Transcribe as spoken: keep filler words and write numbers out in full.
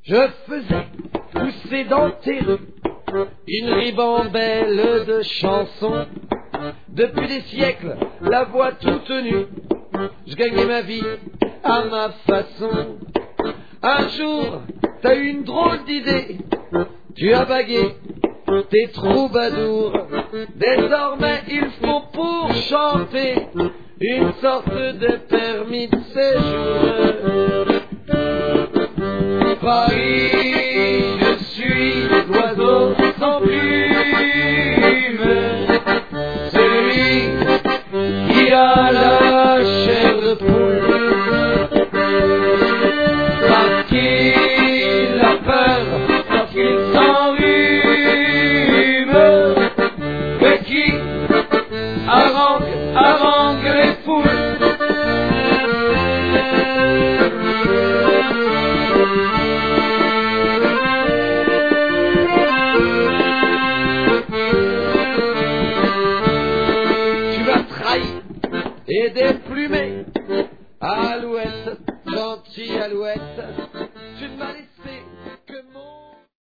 Je faisais pousser dans tes rues une ribambelle de chansons. Depuis des siècles, la voix toute nue, je gagnais ma vie à ma façon. Un jour, t'as eu une drôle d'idée, tu as bagué tes troubadours. Désormais, il faut pour chanter une sorte de permis de séjour. Paris, je suis l'oiseau sans plume, celui qui a la chair de poule, parce qu'il a peur, parce qu'il s'enrhume, mais qui harangue, harangue les foules. Et déplumé, alouette, gentille alouette, tu ne m'as laissé